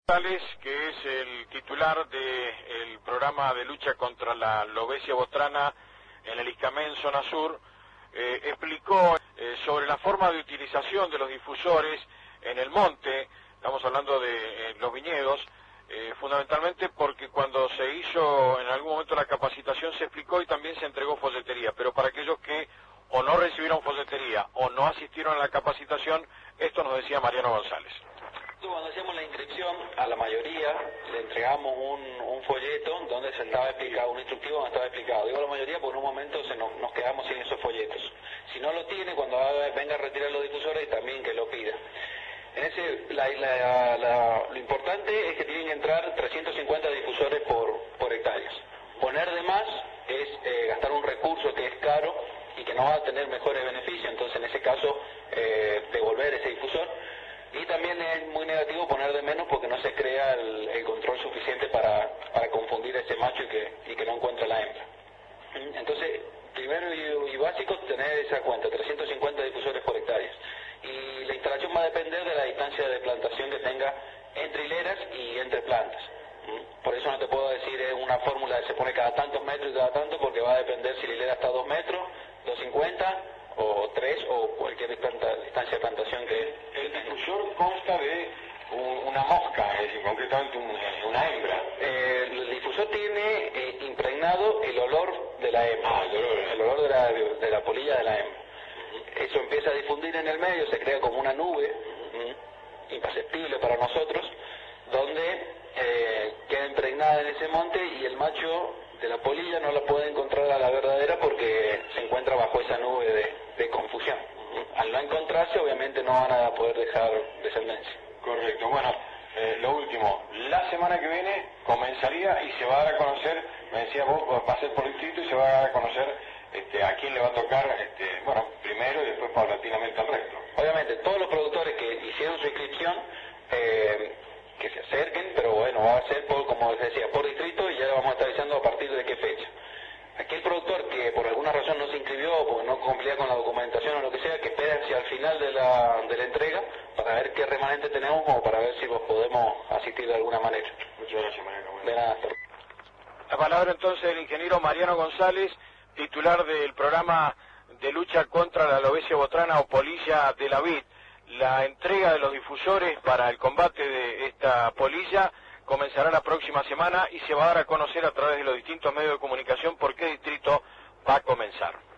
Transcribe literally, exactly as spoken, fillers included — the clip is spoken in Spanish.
González, que es el titular del programa de lucha contra la lobesia botrana en el Iscamén, zona sur, eh, explicó eh, sobre la forma de utilización de los difusores en el monte. Estamos hablando de eh, los viñedos, eh, fundamentalmente porque cuando se hizo en algún momento la capacitación se explicó y también se entregó folletería, pero para aquellos que o no recibieron folletería o no asistieron a la capacitación, esto nos decía Mariano González. Cuando hacíamos la inscripción, a la mayoría le entregamos un, un folleto donde se estaba explicado, un instructivo donde estaba explicado. Digo a la mayoría porque en un momento se nos, nos quedamos sin esos folletos. Si no lo tiene, cuando venga a retirar los difusores, también que lo pida. En ese, la, la, la, lo importante es que tienen que entrar trescientos cincuenta difusores por, por hectáreas. Poner de más es eh, gastar un recurso que es caro y que no va a tener mejores beneficios, entonces en ese caso eh, devolver ese difusor. Y también es muy negativo poner de menos porque no se crea el, el control suficiente para, para confundir a ese macho y que, y que no encuentre la hembra. Entonces, primero y, y básico, tener esa cuenta, trescientos cincuenta difusores por hectáreas. Y la instalación va a depender de la distancia de plantación que tenga entre hileras y entre plantas. Por eso no te puedo decir es una fórmula que se pone cada tantos metros y cada tanto, porque va a depender si la hilera está a dos metros, doscientos cincuenta o tres o cualquier distancia de plantación que... El difusor consta de un, una mosca, es decir, concretamente un, una hembra. Eh, el difusor tiene eh, impregnado el olor de la hembra, ah, el olor, el olor de la, de la polilla de la hembra. Uh-huh. Eso empieza a difundir en el medio, se crea como una nube, uh-huh, imperceptible para nosotros, donde eh, queda impregnada en ese monte y el macho de la polilla no la puede encontrar a la verdadera porque se encuentra bajo esa nube de, de confusión. Al no encontrarse, obviamente no van a poder dejar descendencia. Correcto. Bueno, eh, lo último, la semana que viene comenzaría y se va a dar a conocer, me decía vos, va a ser por distrito y se va a dar a conocer este, a quién le va a tocar, este, bueno, primero y después paulatinamente al resto. Obviamente, todos los productores que hicieron su inscripción, eh, que se acerquen, pero bueno, va a ser, por, como les decía, por distrito y ya le vamos a estar avisando a partir de qué fecha. Aquel productor que por alguna razón no se inscribió, porque no cumplía con la documentación o lo que sea, que esperen hacia el final de la, de la entrega para ver qué remanente tenemos o para ver si vos podemos asistir de alguna manera. Muchas gracias, Mariano. De nada. La palabra entonces del ingeniero Mariano González, titular del programa de lucha contra la lobesia botrana o polilla de la vid. La entrega de los difusores para el combate de esta polilla comenzará la próxima semana y se va a dar a conocer a través de los distintos medios de comunicación por qué distrito va a comenzar.